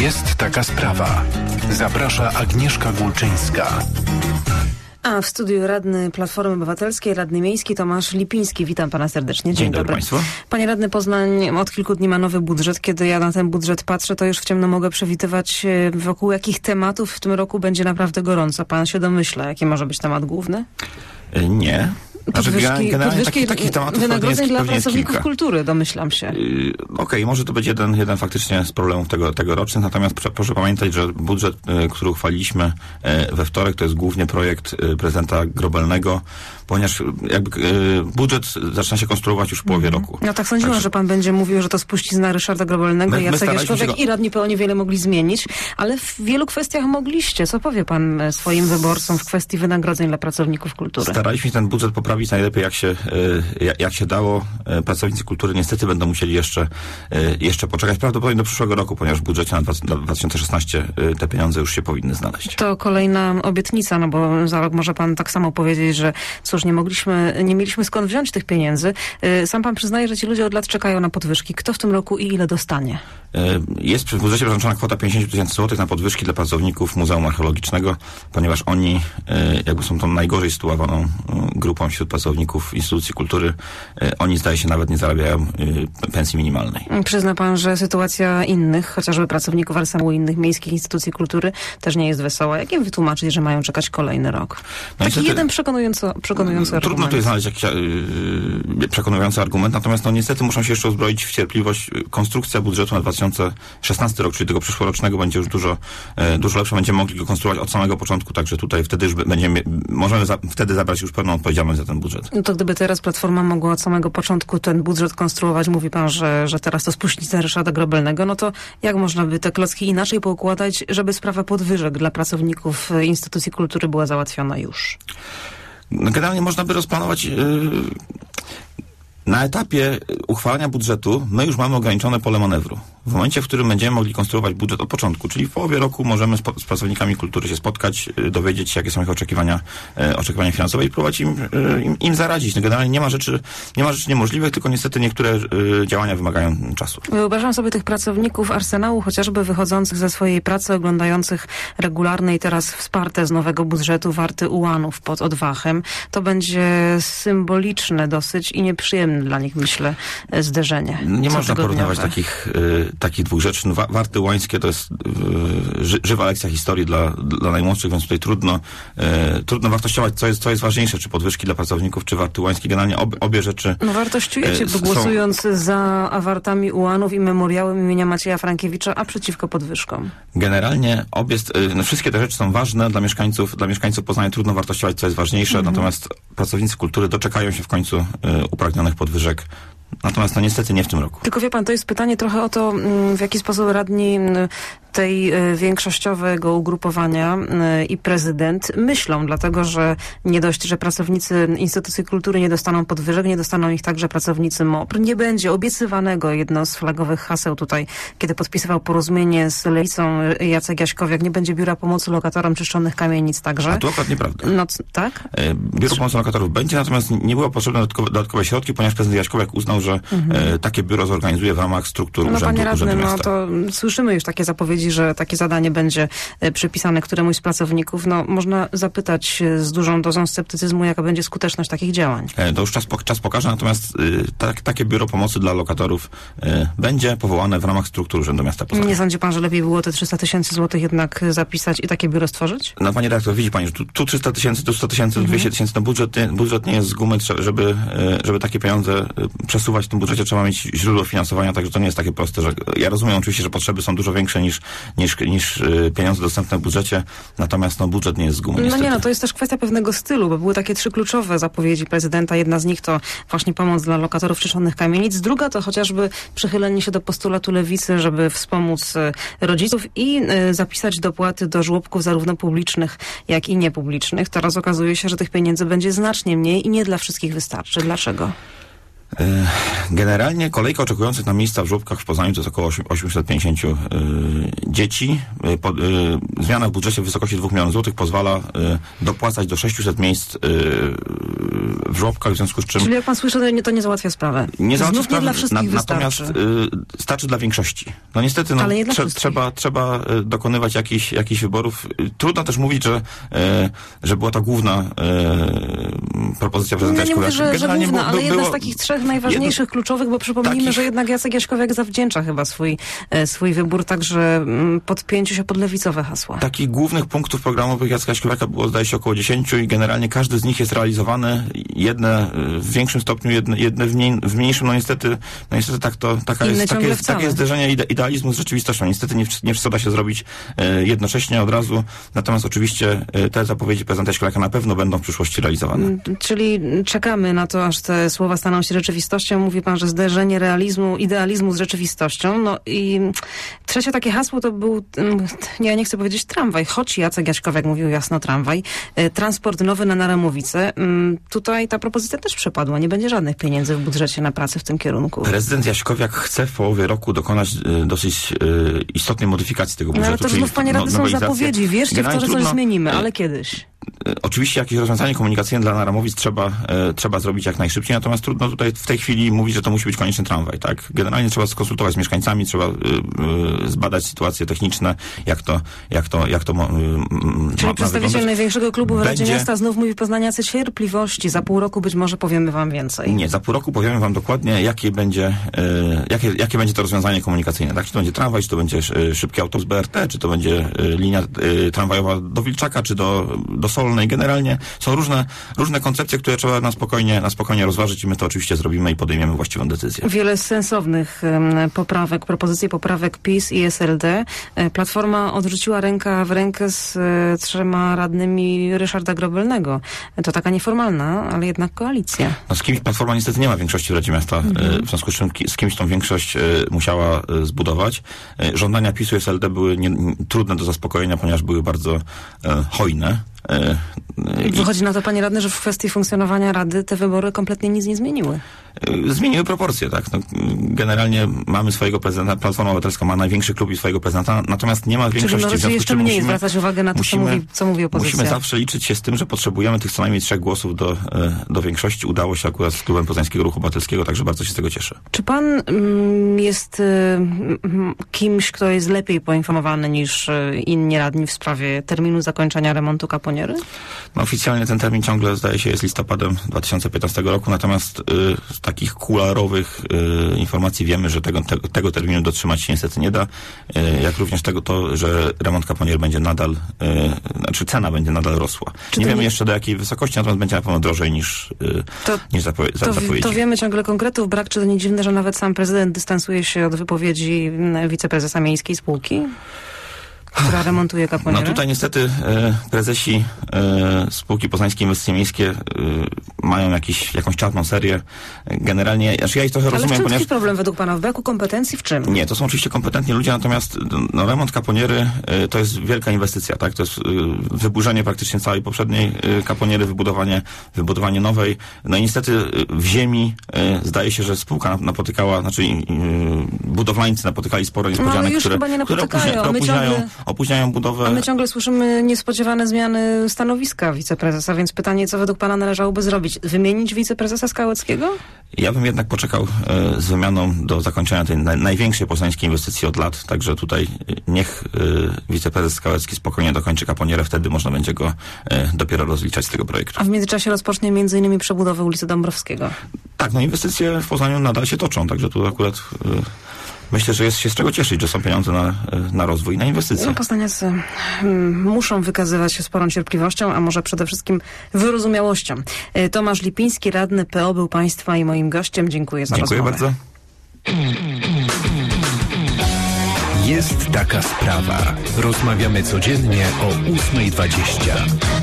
Jest taka sprawa. Zaprasza Agnieszka Gulczyńska. A w studiu radny Platformy Obywatelskiej, radny miejski Tomasz Lipiński. Witam pana serdecznie. Dzień dobry państwu. Panie radny, Poznań od kilku dni ma nowy budżet. Kiedy ja na ten budżet patrzę, to już w ciemno mogę przewidywać, wokół jakich tematów w tym roku będzie naprawdę gorąco. Pan się domyśla, jaki może być temat główny? Nie. Podwyżki takich tematów wynagrodzeń dla pracowników kultury, domyślam się. Okej, może to będzie jeden faktycznie z problemów tegorocznych, natomiast proszę pamiętać, że budżet, który uchwaliliśmy we wtorek, to jest głównie projekt prezydenta Grobelnego, ponieważ budżet zaczyna się konstruować już w połowie roku. No tak sądziłam, że pan będzie mówił, że to spuścizna Ryszarda Grobelnego i Jacek Jaśkowiak i radni PO niewiele mogli zmienić, ale w wielu kwestiach mogliście. Co powie pan swoim wyborcom w kwestii wynagrodzeń dla pracowników kultury? Staraliśmy się ten budżet poprawić najlepiej jak się dało. Pracownicy kultury niestety będą musieli jeszcze poczekać prawdopodobnie do przyszłego roku, ponieważ w budżecie na 2016 te pieniądze już się powinny znaleźć. To kolejna obietnica, no bo za rok może pan tak samo powiedzieć, że cóż, nie mieliśmy skąd wziąć tych pieniędzy. Sam pan przyznaje, że ci ludzie od lat czekają na podwyżki. Kto w tym roku i ile dostanie? Jest w budżecie przeznaczona kwota 50 000 złotych na podwyżki dla pracowników Muzeum Archeologicznego, ponieważ oni są tą najgorzej sytuowaną grupą wśród pracowników instytucji kultury. Oni, zdaje się, nawet nie zarabiają pensji minimalnej. Przyzna pan, że sytuacja innych, chociażby pracowników arsenału innych miejskich instytucji kultury też nie jest wesoła. Jak im wytłumaczyć, że mają czekać kolejny rok? Taki jeden przekonujący argument. Trudno tu jest znaleźć jakiś przekonujący argument, natomiast niestety muszą się jeszcze uzbroić w cierpliwość. Konstrukcja budżetu na 2016 rok, czyli tego przyszłorocznego, będzie już dużo lepsza. Będziemy mogli go konstruować od samego początku, także tutaj wtedy już możemy wtedy zabrać już pełną odpowiedzialność za ten budżet. No to gdyby teraz Platforma mogła od samego początku ten budżet konstruować, mówi pan, że teraz to spuścizna Ryszarda Grobelnego, no to jak można by te klocki inaczej poukładać, żeby sprawa podwyżek dla pracowników instytucji kultury była załatwiona już? Generalnie można by rozplanować. Na etapie uchwalania budżetu my już mamy ograniczone pole manewru. W momencie, w którym będziemy mogli konstruować budżet od początku, czyli w połowie roku możemy z pracownikami kultury się spotkać, dowiedzieć się, jakie są ich oczekiwania finansowe i próbować im zaradzić. No generalnie nie ma rzeczy niemożliwych, tylko niestety niektóre działania wymagają czasu. Wyobrażam sobie tych pracowników Arsenału, chociażby wychodzących ze swojej pracy, oglądających regularne i teraz wsparte z nowego budżetu warty ułanów pod Odwachem. To będzie symboliczne dosyć i nieprzyjemne dla nich, myślę, zderzenie. Nie można porównywać takich dwóch rzeczy. No, warty łańskie to jest żywa lekcja historii dla najmłodszych, więc tutaj trudno wartościować, co jest ważniejsze, czy podwyżki dla pracowników, czy warty łańskie. Generalnie obie rzeczy wartościujecie, głosując za wartami ułanów i memoriałem imienia Macieja Frankiewicza, a przeciwko podwyżkom. Generalnie wszystkie te rzeczy są ważne dla mieszkańców Poznania. Trudno wartościować, co jest ważniejsze, natomiast pracownicy kultury doczekają się w końcu upragnionych podwyżek. Natomiast niestety nie w tym roku. Tylko wie pan, to jest pytanie trochę o to, w jaki sposób radni tej większościowego ugrupowania i prezydent myślą, dlatego że nie dość, że pracownicy instytucji kultury nie dostaną podwyżek, nie dostaną ich także pracownicy MOPR. Nie będzie obiecywanego, jedno z flagowych haseł tutaj, kiedy podpisywał porozumienie z Lewicą Jacek Jaśkowiak, nie będzie biura pomocy lokatorom czyszczonych kamienic także. A to akurat nieprawda. No tak? Biuro pomocy lokatorów będzie, natomiast nie było potrzebne dodatkowe środki, ponieważ prezydent Jaśkowiak uznał, że takie biuro zorganizuje w ramach struktur urzędu panie radny, miasta. No to słyszymy już takie zapowiedzi, że takie zadanie będzie przypisane któremuś z pracowników. No można zapytać z dużą dozą sceptycyzmu, jaka będzie skuteczność takich działań. To już czas pokaże, natomiast takie biuro pomocy dla lokatorów będzie powołane w ramach struktur urzędu miasta Poznania. Nie sądzi pan, że lepiej było te 300 000 złotych jednak zapisać i takie biuro stworzyć? No panie redaktor, widzi pani, że tu 300 000, tu 100 000, 200 000, no budżet nie jest z gumy, żeby takie pieniądze przesuwać w tym budżecie, trzeba mieć źródło finansowania, także to nie jest takie proste, że ja rozumiem oczywiście, że potrzeby są dużo większe niż pieniądze dostępne w budżecie, natomiast budżet nie jest z gumy. To jest też kwestia pewnego stylu, bo były takie 3 kluczowe zapowiedzi prezydenta. Jedna z nich to właśnie pomoc dla lokatorów czyszczonych kamienic, druga to chociażby przychylenie się do postulatu Lewicy, żeby wspomóc rodziców i zapisać dopłaty do żłobków zarówno publicznych, jak i niepublicznych. Teraz okazuje się, że tych pieniędzy będzie znacznie mniej i nie dla wszystkich wystarczy. Dlaczego? Generalnie kolejka oczekujących na miejsca w żłobkach w Poznaniu to jest około 850 dzieci. Zmiana w budżecie w wysokości 2 milionów złotych pozwala dopłacać do 600 miejsc w żłobkach, w związku z czym... Czyli jak pan słyszy, to nie załatwia sprawy. Nie załatwia sprawy, nie dla wszystkich natomiast starczy dla większości. No niestety ale nie dla trzeba dokonywać jakichś wyborów. Trudno też mówić, że była to główna propozycja prezydenta Jaśkowiaka. Nie mówię, że główna, ale jedna z takich 3 najważniejszych, kluczowych, bo przypomnijmy, że jednak Jacek Jaśkowiak zawdzięcza chyba swój wybór także podpięciu się pod lewicowe hasła. Takich głównych punktów programowych Jacka Jaśkowiaka było, zdaje się, około 10 i generalnie każdy z nich jest realizowany. Jedne w większym stopniu, jedne w mniejszym. No niestety takie jest zderzenie idealizmu z rzeczywistością. Niestety nie wszystko da się zrobić jednocześnie, od razu. Natomiast oczywiście te zapowiedzi prezydenta Jaśkowiaka na pewno będą w przyszłości realizowane. Czyli czekamy na to, aż te słowa staną się rzeczywistością. Mówi pan, że zderzenie idealizmu z rzeczywistością. No i trzecie takie hasło to był, ja nie chcę powiedzieć tramwaj, choć Jacek Jaśkowiak mówił jasno tramwaj. Transport nowy na Naramowice. Tutaj ta propozycja też przepadła. Nie będzie żadnych pieniędzy w budżecie na pracę w tym kierunku. Prezydent Jaśkowiak chce w połowie roku dokonać dosyć istotnej modyfikacji tego budżetu. Ale to znów, panie radny, są zapowiedzi. Wierzcie w to, że coś zmienimy, ale kiedyś. Oczywiście jakieś rozwiązanie komunikacyjne dla Naramowic trzeba zrobić jak najszybciej, natomiast trudno tutaj w tej chwili mówić, że to musi być konieczny tramwaj, tak? Generalnie trzeba skonsultować z mieszkańcami, trzeba zbadać sytuacje techniczne, jak to Czyli przedstawiciel największego klubu w Radzie Miasta znów mówi poznaniacy cierpliwości. Za pół roku być może powiemy wam więcej. Nie, za pół roku powiemy wam dokładnie, jakie będzie to rozwiązanie komunikacyjne. Tak? Czy to będzie tramwaj, czy to będzie szybki autobus BRT, czy to będzie linia tramwajowa do Wilczaka, czy do Solnej. Generalnie są różne koncepcje, które trzeba na spokojnie rozważyć i my to oczywiście zrobimy i podejmiemy właściwą decyzję. Wiele sensownych propozycji poprawek PiS i SLD. Platforma odrzuciła ręka w rękę z 3 radnymi Ryszarda Grobelnego. To taka nieformalna, ale jednak koalicja. No z kimś Platforma niestety nie ma większości w Radzie Miasta, w związku z czym z kimś tą większość musiała zbudować. Żądania PiS-u i SLD były trudne do zaspokojenia, ponieważ były bardzo hojne. Wychodzi na to, panie radny, że w kwestii funkcjonowania Rady te wybory kompletnie nic nie zmieniły. Zmieniły proporcje, tak. No, generalnie mamy swojego prezydenta, Platforma Obywatelska ma największy klub i swojego prezydenta, natomiast nie ma większości. Czyli może jeszcze mniej zwracać uwagę na to, co mówi opozycja. Musimy zawsze liczyć się z tym, że potrzebujemy tych co najmniej 3 głosów do większości. Udało się akurat z klubem Poznańskiego Ruchu Obywatelskiego, także bardzo się z tego cieszę. Czy pan jest kimś, kto jest lepiej poinformowany niż inni radni w sprawie terminu zakończenia remontu Kaponiery? No, oficjalnie ten termin ciągle, zdaje się, jest listopadem 2015 roku, natomiast z takich kuluarowych informacji wiemy, że tego terminu dotrzymać się niestety nie da, jak również że remont Kaponiery będzie nadal, cena będzie nadal rosła. Nie wiemy jeszcze do jakiej wysokości, natomiast będzie na pewno drożej niż zapowiedzi. To wiemy ciągle konkretów, brak, czy to nie dziwne, że nawet sam prezydent dystansuje się od wypowiedzi wiceprezesa miejskiej spółki, która remontuje Kaponierę? No tutaj niestety prezesi spółki Poznańskie Inwestycje Miejskie mają jakąś czarną serię. Generalnie, ja ich trochę rozumiem, ponieważ... Ale w czym problem według pana? W braku kompetencji? W czym? Nie, to są oczywiście kompetentni ludzie, natomiast remont Kaponiery to jest wielka inwestycja, tak? To jest wyburzenie praktycznie całej poprzedniej Kaponiery, wybudowanie nowej. No i niestety w ziemi zdaje się, że spółka napotykała, budowlańcy napotykali sporo niespodzianek, które opóźniają budowę. A my ciągle słyszymy niespodziewane zmiany stanowiska wiceprezesa, więc pytanie, co według pana należałoby zrobić? Wymienić wiceprezesa Skałeckiego? Ja bym jednak poczekał z wymianą do zakończenia tej największej poznańskiej inwestycji od lat, także tutaj niech wiceprezes Skałecki spokojnie dokończy Kaponierę, wtedy można będzie go dopiero rozliczać z tego projektu. A w międzyczasie rozpocznie m.in. przebudowę ulicy Dąbrowskiego. Tak, inwestycje w Poznaniu nadal się toczą, także tu akurat... Myślę, że jest się z czego cieszyć, że są pieniądze na rozwój i na inwestycje. Poznaniacy muszą wykazywać się sporą cierpliwością, a może przede wszystkim wyrozumiałością. Tomasz Lipiński, radny PO, był państwa i moim gościem. Dziękuję za rozmowę. Dziękuję bardzo. Jest taka sprawa. Rozmawiamy codziennie o 8:20.